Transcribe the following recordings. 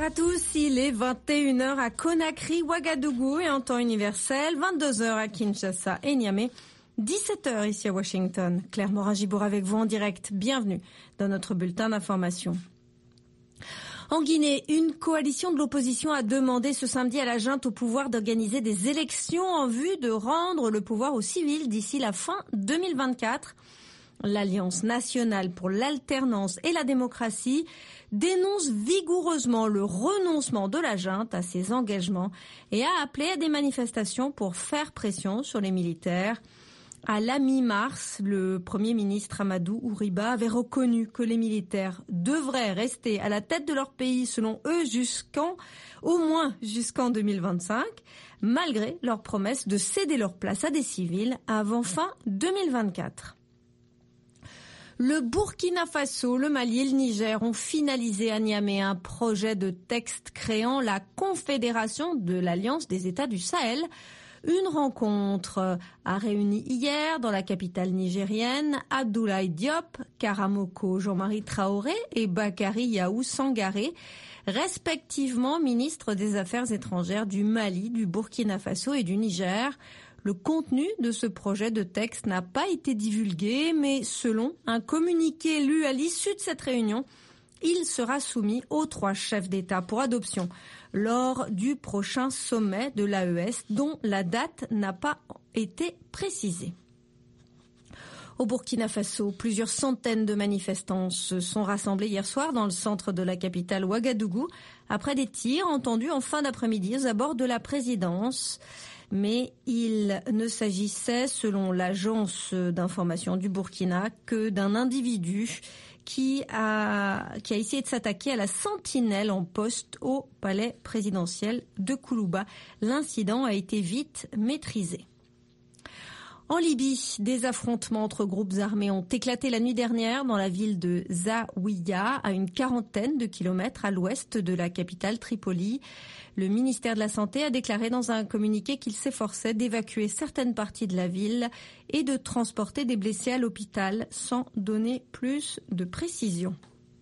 Bonsoir à tous, il est 21h à Conakry, Ouagadougou et en temps universel, 22h à Kinshasa et Niamey, 17h ici à Washington. Claire Morin-Gibour avec vous en direct, bienvenue dans notre bulletin d'information. En Guinée, une coalition de l'opposition a demandé ce samedi à la junte au pouvoir d'organiser des élections en vue de rendre le pouvoir aux civils d'ici la fin 2024. L'Alliance nationale pour l'alternance et la démocratie dénonce vigoureusement le renoncement de la junte à ses engagements et a appelé à des manifestations pour faire pression sur les militaires. À la mi-mars, le Premier ministre Amadou Ouriba avait reconnu que les militaires devraient rester à la tête de leur pays, selon eux, au moins jusqu'en 2025, malgré leur promesse de céder leur place à des civils avant fin 2024. Le Burkina Faso, le Mali et le Niger ont finalisé à Niamey un projet de texte créant la Confédération de l'Alliance des États du Sahel. Une rencontre a réuni hier dans la capitale nigérienne Abdoulaye Diop, Karamoko Jean-Marie Traoré et Bakary Yahou Sangaré, respectivement ministres des Affaires étrangères du Mali, du Burkina Faso et du Niger. Le contenu de ce projet de texte n'a pas été divulgué, mais selon un communiqué lu à l'issue de cette réunion, il sera soumis aux 3 chefs d'État pour adoption lors du prochain sommet de l'AES, dont la date n'a pas été précisée. Au Burkina Faso, plusieurs centaines de manifestants se sont rassemblés hier soir dans le centre de la capitale Ouagadougou, après des tirs entendus en fin d'après-midi aux abords de la présidence. Mais il ne s'agissait, selon l'agence d'information du Burkina, que d'un individu qui a essayé de s'attaquer à la sentinelle en poste au palais présidentiel de Koulouba. L'incident a été vite maîtrisé. En Libye, des affrontements entre groupes armés ont éclaté la nuit dernière dans la ville de Zawiya, à une quarantaine de kilomètres à l'ouest de la capitale Tripoli. Le ministère de la Santé a déclaré dans un communiqué qu'il s'efforçait d'évacuer certaines parties de la ville et de transporter des blessés à l'hôpital, sans donner plus de précision.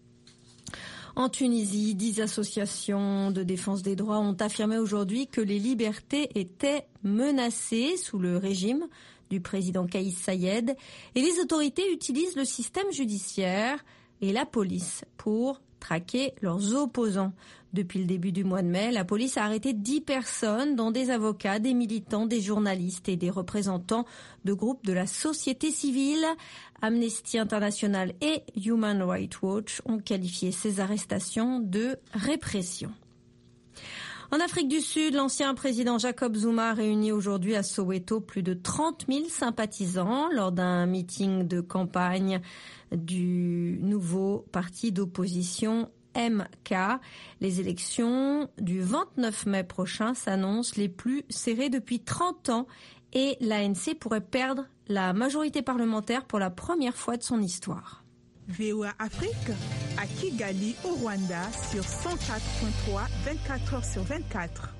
En Tunisie, 10 associations de défense des droits ont affirmé aujourd'hui que les libertés étaient menacées sous le régime du président Kaïs Saïed et les autorités utilisent le système judiciaire et la police pour traquer leurs opposants. Depuis le début du mois de mai, la police a arrêté 10 personnes, dont des avocats, des militants, des journalistes et des représentants de groupes de la société civile. Amnesty International et Human Rights Watch ont qualifié ces arrestations de répression. En Afrique du Sud, l'ancien président Jacob Zuma réunit aujourd'hui à Soweto plus de 30 000 sympathisants lors d'un meeting de campagne du nouveau parti d'opposition MK. Les élections du 29 mai prochain s'annoncent les plus serrées depuis 30 ans et l'ANC pourrait perdre la majorité parlementaire pour la première fois de son histoire. VOA Afrique à Kigali au Rwanda sur 104.3, 24 heures sur 24.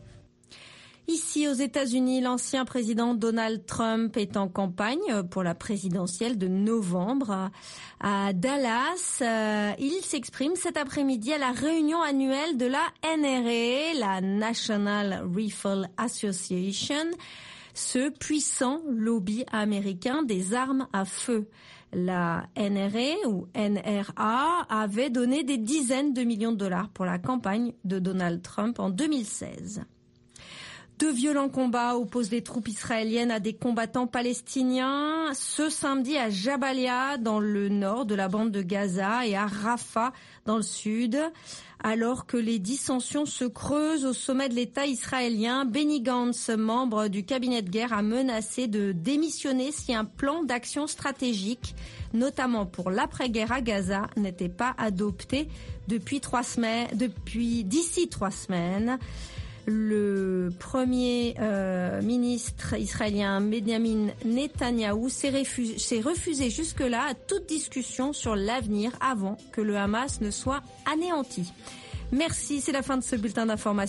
Ici aux États-Unis, l'ancien président Donald Trump est en campagne pour la présidentielle de novembre à Dallas. Il s'exprime cet après-midi à la réunion annuelle de la NRA, la National Rifle Association, ce puissant lobby américain des armes à feu. La NRA ou NRA avait donné des dizaines de millions de dollars pour la campagne de Donald Trump en 2016. De violents combats opposent les troupes israéliennes à des combattants palestiniens ce samedi à Jabalia dans le nord de la bande de Gaza et à Rafah dans le sud. Alors que les dissensions se creusent au sommet de l'État israélien, Benny Gantz, membre du cabinet de guerre, a menacé de démissionner si un plan d'action stratégique, notamment pour l'après-guerre à Gaza, n'était pas adopté d'ici 3 semaines. Le premier ministre israélien Benjamin Netanyahou s'est refusé jusque-là à toute discussion sur l'avenir avant que le Hamas ne soit anéanti. Merci, c'est la fin de ce bulletin d'information.